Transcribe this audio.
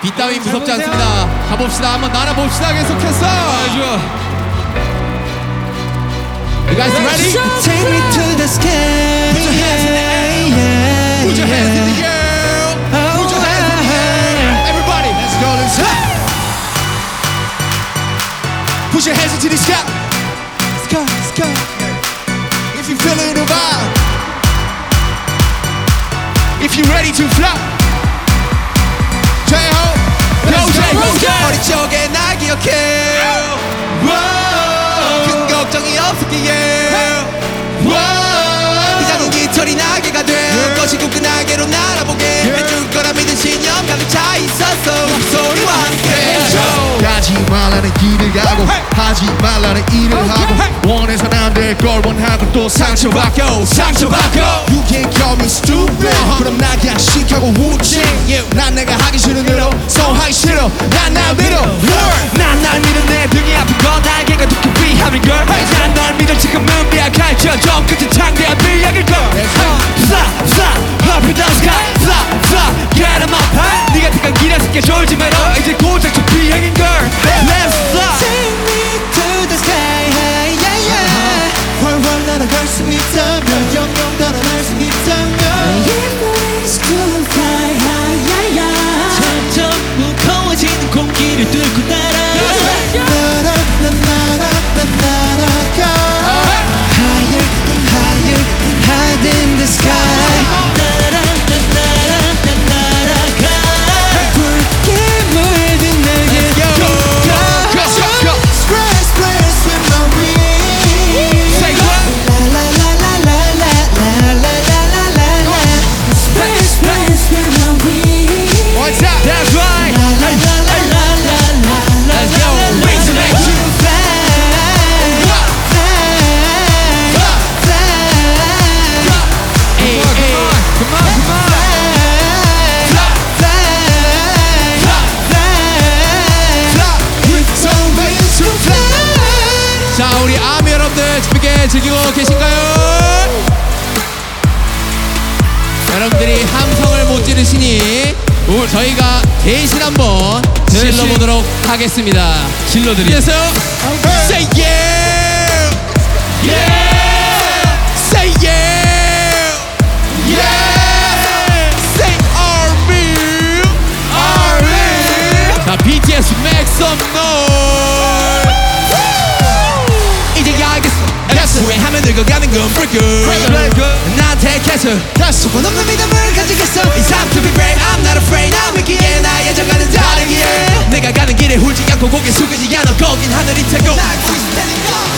비 따위 무섭지 않습니다. 가봅시다. 한번 날아봅시다. 계속해서. You guys ready? Take me to the sky. Put your hands in the air. Put your hands in the air. Put your hands in the air. Everybody, let's go. Let's go. Put your hands into the sky. Let's go. Let's go. If you're feeling the vibe, if you're ready to fly. J-Ho, go. 머리 쪽에 날 기억해. 큰 걱정이 없었기에. 이 작은 깃털이 날개가 돼. 것이고 그 날개로 날아보게 해줄 거라 믿은 신념 가득 차 있었어. 소리와 함께. 하지 말라는 일을 하고 하지 말라는 일을 하고 원해서는 안 될 걸 원하고 또 상처받고 You can't call me stupid 그럼 나 그냥 시크하고 우지 난 내가 하기 싫은 대로 소하기 싫어 난 날 믿어 난 날 믿어 내 등이 아픈 건 날개가 두기 위함인걸 난 널 믿어 지금은 미약할 저점 끝은 창대한 비약일걸 Fly, fly, up in the sky Fly, fly, get em up high 네가 택한 길에 스케 졸지 말어 이제 고작 저 비행인걸 Let's fly Take me to the sky yeah, yeah. 훨훨 날아갈 수 있다면 영영 달아날 수 있다면 If it's to fly high yeah, yeah. 점점 무거워지는 공기를 뚫고 날아 High in the sky 붉게 물든 내게 Splash, splash with my wings Say what? La la la la la la la la la la Splash, splash with my wings What's up? That's right La la la la la la la Let's go Wings to make you 자 우리 아미 여러분들 재밌게 즐기고 계신가요? 여러분들이 함성을 못 지르시니 저희가 대신 한번 질러보도록 하겠습니다. 질러드리겠어요? Say yeah! Yeah! Say yeah! Yeah! Say R&B! R&B! 자 BTS make some noise! 이제 알겠어 후회하면 늙어가는 건 breaker 난 택해서 소원 없는 믿음을 가지겠어 It's time to be brave I'm not afraid 나 믿기에 나의 정가는 다르기에 내가 가는 길에 훌지 않고 고개 숙이지 않아 거긴 하늘이 테고 날고 있을 테니까